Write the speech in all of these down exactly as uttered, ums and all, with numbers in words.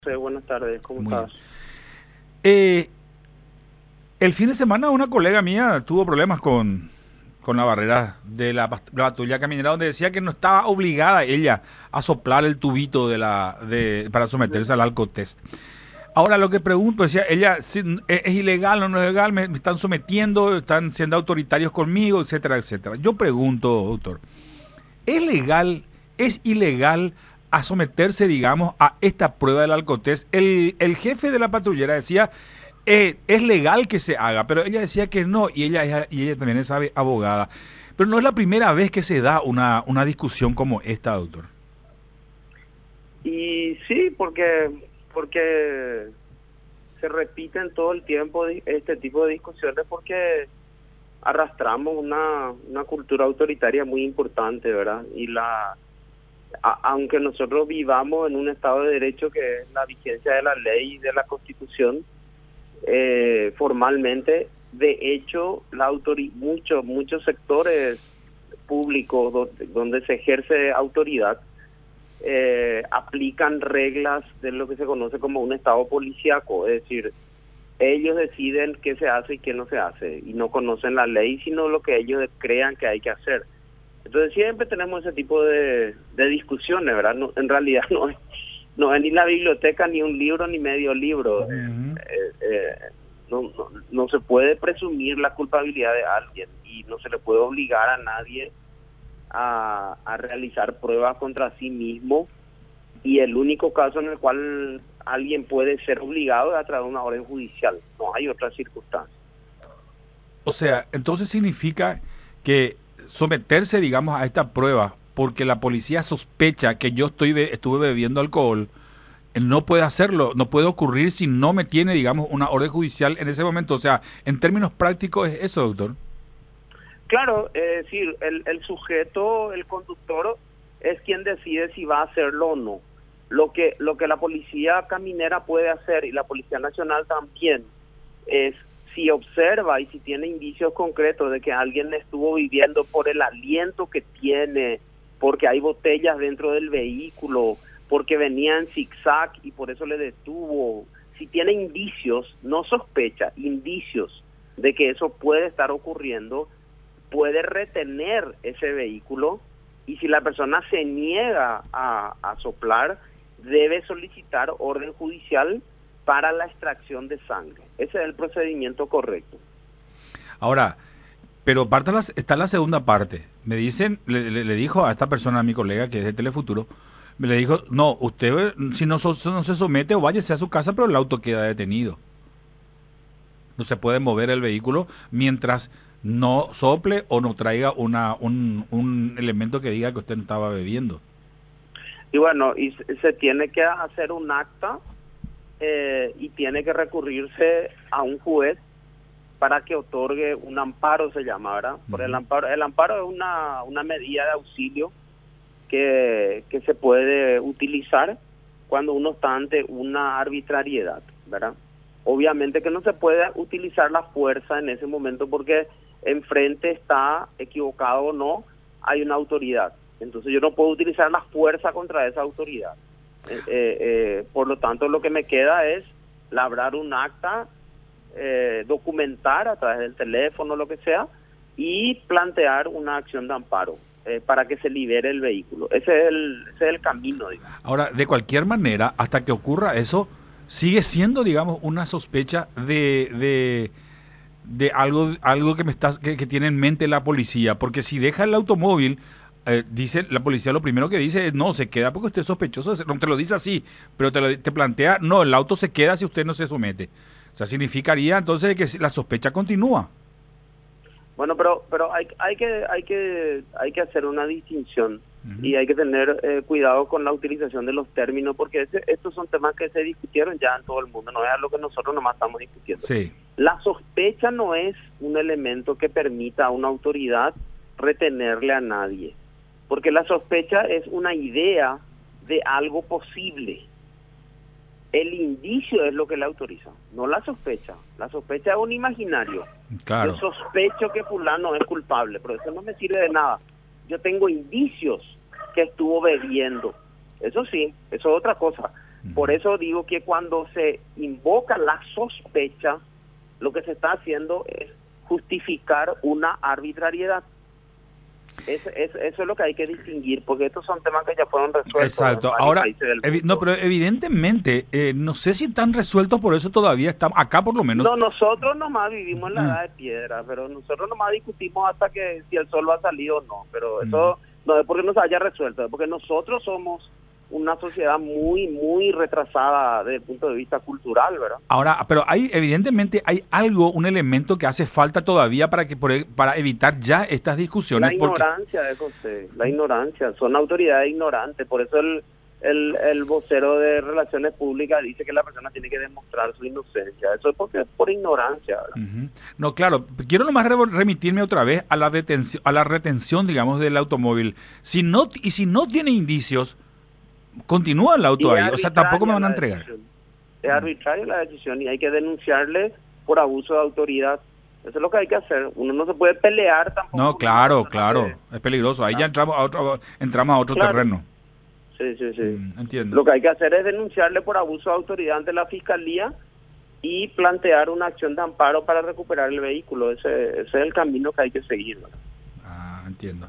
Sí, buenas tardes, ¿cómo Muy bien. estás? Eh, el fin de semana una colega mía tuvo problemas con, con la barrera de la, pas- la patrulla caminera, donde decía que no estaba obligada ella a soplar el tubito de la de, para Ujú. someterse al alcotest. Ahora lo que pregunto, decía ella, si es, es ilegal o no es legal, me, me están sometiendo, están siendo autoritarios conmigo, etcétera, etcétera. Yo pregunto, doctor, ¿es legal, es ilegal a someterse, digamos, a esta prueba del alcotés? El, el jefe de la patrullera decía, eh, es legal que se haga, pero ella decía que no, y ella, es- y ella también es abe- abogada. Pero no es la primera vez que se da una, una discusión como esta, doctor. Y sí, porque porque se repiten todo el tiempo di- este tipo de discusiones porque arrastramos una, una cultura autoritaria muy importante, ¿verdad? Y la a- aunque nosotros vivamos en un estado de derecho que es la vigencia de la ley y de la Constitución, eh, formalmente, de hecho, la autori muchos muchos sectores públicos donde, donde se ejerce autoridad eh, aplican reglas de lo que se conoce como un estado policíaco, es decir, ellos deciden qué se hace y qué no se hace, y no conocen la ley, sino lo que ellos crean que hay que hacer. Entonces siempre tenemos ese tipo de, de discusiones, ¿verdad? No, en realidad no es, no es ni la biblioteca, ni un libro, ni medio libro. Eh, Ujú. eh, eh, no, no, no se puede presumir la culpabilidad de alguien y no se le puede obligar a nadie a, a realizar pruebas contra sí mismo, y el único caso en el cual alguien puede ser obligado es a través de una orden judicial, no hay otra circunstancia. O sea, entonces significa que someterse, digamos, a esta prueba porque la policía sospecha que yo estoy be- estuve bebiendo alcohol, eh, no puede hacerlo, no puede ocurrir si no me tiene, digamos, una orden judicial en ese momento. O sea, en términos prácticos es eso, doctor. Claro, es decir, el, el sujeto, el conductor, es quien decide si va a hacerlo o no. Lo que, lo que la policía caminera puede hacer, y la Policía Nacional también, es si observa y si tiene indicios concretos de que alguien estuvo viviendo por el aliento que tiene, porque hay botellas dentro del vehículo, porque venía en zigzag y por eso le detuvo. Si tiene indicios, no sospecha, indicios de que eso puede estar ocurriendo, puede retener ese vehículo, y si la persona se niega a, a soplar, debe solicitar orden judicial para la extracción de sangre. Ese es el procedimiento correcto. Ahora, pero parte la- está la segunda parte. Me dicen, le, le- le dijo a esta persona, a mi colega que es de Telefuturo, me le dijo, no, usted eh, si no, so- no se somete o váyase a su casa, pero el auto queda detenido. No se puede mover el vehículo mientras no sople o no traiga una, un, un elemento que diga que usted no estaba bebiendo. Y bueno, y se se tiene que hacer un acta, eh, y tiene que recurrirse a un juez para que otorgue un amparo, se llama, ¿verdad? Por el Ujú. amparo, el amparo es una, una medida de auxilio que, que se puede utilizar cuando uno está ante una arbitrariedad, ¿verdad? Obviamente que no se puede utilizar la fuerza en ese momento porque enfrente está, equivocado o no, hay una autoridad. Entonces yo no puedo utilizar la fuerza contra esa autoridad. Eh, eh, eh, por lo tanto, lo que me queda es labrar un acta, eh, documentar a través del teléfono, lo que sea, y plantear una acción de amparo eh, para que se libere el vehículo. Ese es el, ese es el camino, digamos. Ahora, de cualquier manera, hasta que ocurra eso, sigue siendo, digamos, una sospecha de, de, de algo, algo que me está, que, que tiene en mente la policía, porque si deja el automóvil, eh, dice la policía, lo primero que dice es no, se queda porque usted es sospechoso, no te lo dice así, pero te, lo, te plantea, no, el auto se queda si usted no se somete. O sea, significaría entonces que la sospecha continúa. Bueno, pero pero hay hay que hay que hay que hacer una distinción, Ujú. y hay que tener eh, cuidado con la utilización de los términos, porque ese- estos son temas que se discutieron ya en todo el mundo, no es algo que nosotros nomás estamos discutiendo. Sí, La sospecha no es un elemento que permita a una autoridad retenerle a nadie, porque la sospecha es una idea de algo posible. El indicio es lo que le autoriza, no la sospecha. La sospecha es un imaginario. Yo claro. sospecho que fulano es culpable, pero eso no me sirve de nada. Yo tengo indicios que estuvo bebiendo. Eso sí, eso es otra cosa. Uh-huh. Por eso digo que cuando se invoca la sospecha, lo que se está haciendo es justificar una arbitrariedad. Es, es, eso es lo que hay que distinguir, porque estos son temas que ya fueron resueltos. Exacto. Ahora, evi- no, pero evidentemente, eh, no sé si están resueltos, por eso todavía estamos acá, por lo menos. No, nosotros nomás vivimos en la edad de piedra, pero nosotros nomás discutimos hasta que si el sol va a salir o no. Pero eso mm. no es porque no se haya resuelto, es porque nosotros somos una sociedad muy, muy retrasada desde el punto de vista cultural, ¿verdad? Ahora, pero hay evidentemente hay algo, un elemento que hace falta todavía para que para evitar ya estas discusiones. La ignorancia, porque... de José, la ignorancia, son autoridades ignorantes, por eso el, el, el vocero de Relaciones Públicas dice que la persona tiene que demostrar su inocencia, eso es porque es por ignorancia, ¿verdad? Uh-huh. No, claro, quiero nomás remitirme otra vez a la detención, a la retención, digamos, del automóvil. Si no, y si no tiene indicios, continúa el auto ahí, o sea, tampoco me van a entregar. Decisión. Es arbitraria la decisión y hay que denunciarle por abuso de autoridad. Eso es lo que hay que hacer. Uno no se puede pelear tampoco. No, claro, claro, que... es peligroso. Ahí ah. ya entramos a otro, entramos a otro claro. terreno. Sí, sí, sí. Mm, entiendo. Lo que hay que hacer es denunciarle por abuso de autoridad ante la fiscalía y plantear una acción de amparo para recuperar el vehículo. Ese, ese es el camino que hay que seguir, ¿no? Ah, entiendo.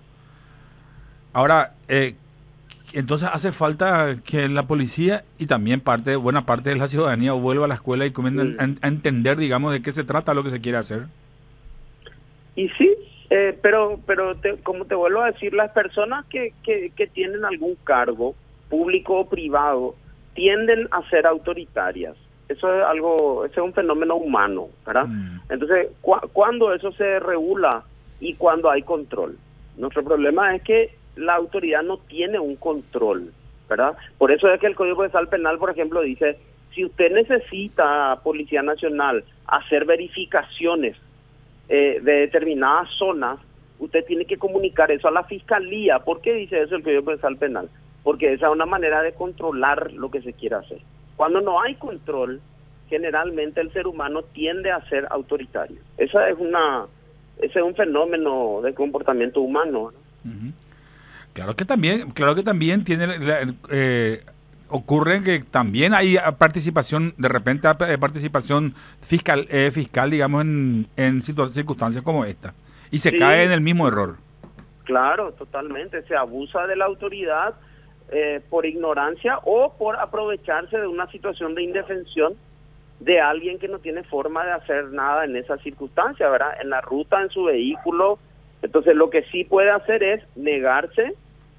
Ahora, eh, entonces hace falta que la policía y también parte buena parte de la ciudadanía vuelva a la escuela y comiencen mm. a, a entender, digamos, de qué se trata lo que se quiere hacer. Y sí, eh, pero pero te, como te vuelvo a decir, las personas que, que, que tienen algún cargo, público o privado, tienden a ser autoritarias. Eso es algo, ese es un fenómeno humano, ¿verdad? Mm. Entonces, cu ¿cuándo eso se regula y cuándo hay control? Nuestro problema es que la autoridad no tiene un control, ¿verdad? Por eso es que el Código Procesal Penal, por ejemplo, dice, si usted necesita, Policía Nacional, hacer verificaciones eh, de determinadas zonas, usted tiene que comunicar eso a la Fiscalía. ¿Por qué dice eso el Código Procesal Penal? Porque esa es una manera de controlar lo que se quiere hacer. Cuando no hay control, generalmente el ser humano tiende a ser autoritario. Esa es una, ese es un fenómeno de comportamiento humano, ¿no? Uh-huh. Claro que también, claro que también tiene, eh, ocurre que también hay participación, de repente participación fiscal, eh, fiscal digamos, en, en circunstancias como esta, y se sí. cae en el mismo error. Claro, totalmente, se abusa de la autoridad eh, por ignorancia o por aprovecharse de una situación de indefensión de alguien que no tiene forma de hacer nada en esa circunstancia, ¿verdad? En la ruta, en su vehículo. Entonces lo que sí puede hacer es negarse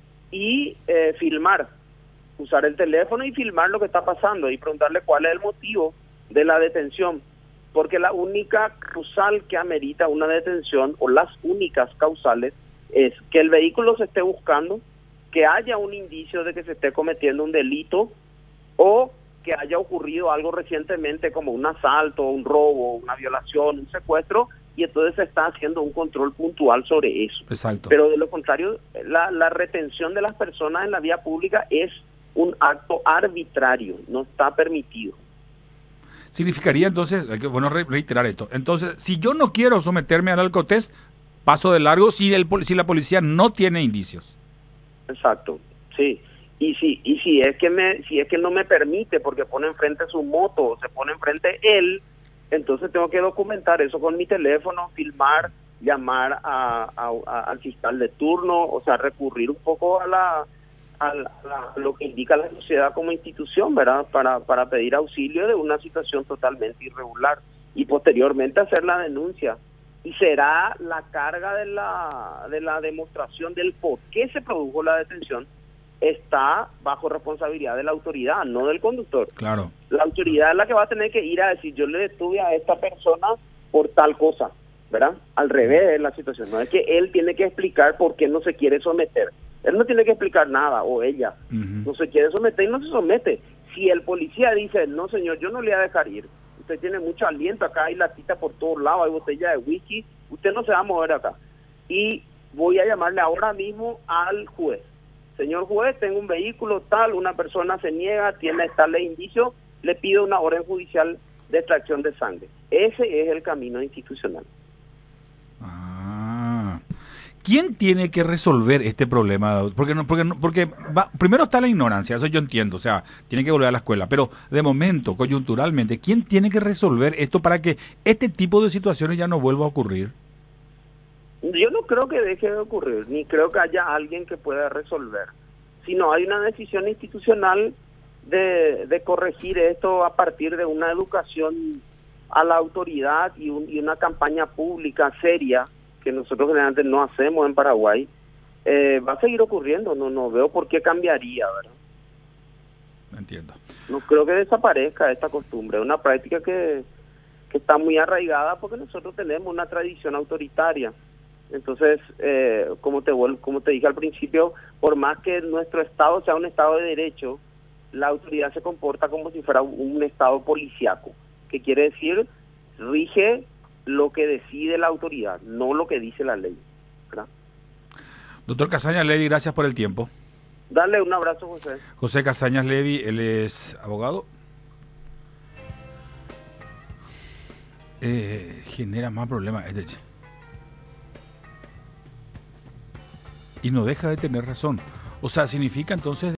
y eh, filmar, usar el teléfono y filmar lo que está pasando y preguntarle cuál es el motivo de la detención, porque la única causal que amerita una detención, o las únicas causales, es que el vehículo se esté buscando, que haya un indicio de que se esté cometiendo un delito o que haya ocurrido algo recientemente como un asalto, un robo, una violación, un secuestro, y entonces se está haciendo un control puntual sobre eso. Exacto. Pero de lo contrario, la, la retención de las personas en la vía pública es un acto arbitrario, no está permitido. Significaría entonces, hay que bueno reiterar esto, entonces si yo no quiero someterme al alcotest, paso de largo si, el, si la policía no tiene indicios. Exacto, sí. Y si y si es que me si es que no me permite porque pone enfrente su moto o se pone enfrente él, entonces tengo que documentar eso con mi teléfono, filmar, llamar a, a, a, al fiscal de turno, o sea, recurrir un poco a la a, la, a lo que indica la sociedad como institución, ¿verdad? Para para pedir auxilio de una situación totalmente irregular y posteriormente hacer la denuncia. Y será la carga de la de la demostración del por qué se produjo la detención, está bajo responsabilidad de la autoridad, no del conductor. Claro. La autoridad es la que va a tener que ir a decir, yo le detuve a esta persona por tal cosa, ¿verdad? Al revés de la situación, no es que él tiene que explicar por qué no se quiere someter. Él no tiene que explicar nada, o ella. Uh-huh. No se quiere someter y no se somete. Si el policía dice, no señor, yo no le voy a dejar ir, usted tiene mucho aliento, acá hay latita por todos lados, hay botella de whisky, usted no se va a mover acá. Y voy a llamarle ahora mismo al juez. Señor juez, tengo un vehículo tal, una persona se niega, tiene tales indicios, le pido una orden judicial de extracción de sangre. Ese es el camino institucional. Ah, ¿Quién tiene que resolver este problema? Porque no, porque no- porque va- primero está la ignorancia, eso yo entiendo, o sea, tiene que volver a la escuela, pero de momento, coyunturalmente, ¿quién tiene que resolver esto para que este tipo de situaciones ya no vuelva a ocurrir? Yo no creo que deje de ocurrir, ni creo que haya alguien que pueda resolver, sino hay una decisión institucional de, de corregir esto a partir de una educación a la autoridad y, un- y una campaña pública seria que nosotros generalmente no hacemos en Paraguay. Eh, va a seguir ocurriendo, no no veo por qué cambiaría, ¿verdad? Entiendo. No creo que desaparezca esta costumbre, es una práctica que, que está muy arraigada porque nosotros tenemos una tradición autoritaria. Entonces, eh, como te vuel- como te dije al principio, por más que nuestro Estado sea un Estado de derecho, la autoridad se comporta como si fuera un, un Estado policíaco, que quiere decir, rige lo que decide la autoridad, no lo que dice la ley, ¿verdad? Doctor Casañas Levy, gracias por el tiempo. Dale un abrazo, José. José Casañas Levy, él es abogado. Eh, genera más problemas este che. Y no deja de tener razón. O sea, significa entonces...